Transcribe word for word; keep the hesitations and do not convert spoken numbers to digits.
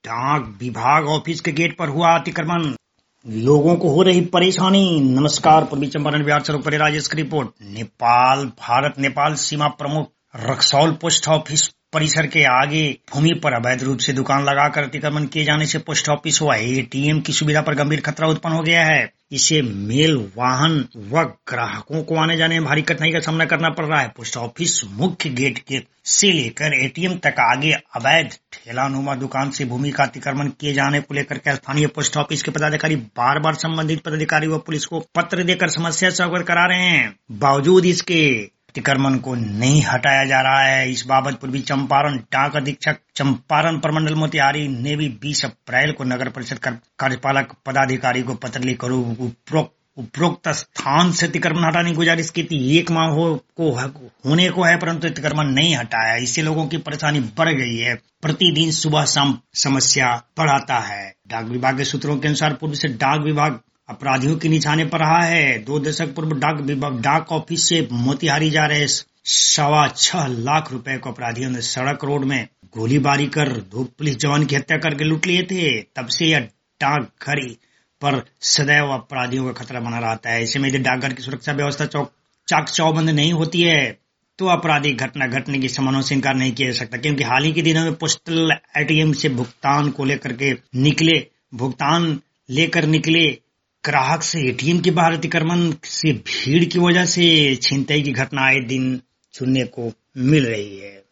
डाक विभाग ऑफिस के गेट पर हुआ अतिक्रमण, लोगों को हो रही परेशानी। नमस्कार, पूर्वी चंपारण बिहार से रुक राजेश की रिपोर्ट। नेपाल भारत नेपाल सीमा प्रमुख रक्सौल पोस्ट ऑफिस परिसर के आगे भूमि पर अवैध रूप से दुकान लगाकर अतिक्रमण किए जाने से पोस्ट ऑफिस व एटीएम की सुविधा पर गंभीर खतरा उत्पन्न हो गया है। इसे मेल वाहन व ग्राहकों को आने जाने में भारी कठिनाई का सामना करना पड़ रहा है। पोस्ट ऑफिस मुख्य गेट के से लेकर एटीएम तक आगे अवैध ठेलानुमा दुकान से भूमि का अतिक्रमण किए जाने को लेकर के स्थानीय पोस्ट ऑफिस के पदाधिकारी बार बार संबंधित पदाधिकारी व पुलिस को पत्र देकर समस्या से अवगत करा रहे हैं। बावजूद इसके अतिक्रमण को नहीं हटाया जा रहा है। इस बाबत पूर्वी चंपारण डाक अधीक्षक चंपारण प्रमंडल मोतिहारी ने भी बीस अप्रैल को नगर परिषद कार्यपालक पदाधिकारी को पत्र लिखकर उपरोक्त उपरोक्त स्थान से अतिक्रमण हटाने की गुजारिश की थी। एक माह हो, को होने को है परंतु अतिक्रमण नहीं हटाया। इससे लोगों की परेशानी बढ़ गई है। प्रतिदिन सुबह शाम समस्या बढ़ाता है। डाक विभाग के सूत्रों के अनुसार पूर्व से डाक विभाग अपराधियों के निशाने पर रहा है। दो दशक पूर्व डाक विभाग डाक ऑफिस से मोतिहारी जा रहे सवा छह लाख रुपए को अपराधियों ने सड़क रोड में गोलीबारी कर दो पुलिस जवान की हत्या करके लूट लिए थे। तब से यह डाकघर पर सदैव अपराधियों का खतरा बना रहता है। ऐसे में यदि डाकघर की सुरक्षा व्यवस्था चौक चाक चौबंद नहीं होती है तो आपराधिक घटना घटने की संभावना से इनकार नहीं किया जा सकता, क्योंकि हाल ही के दिनों में पोस्टल एटीएम से भुगतान को लेकर के निकले भुगतान लेकर निकले ग्राहक से एटीएम के बाहर अतिक्रमण से भीड़ की वजह से छिनतई की घटना आए दिन सुनने को मिल रही है।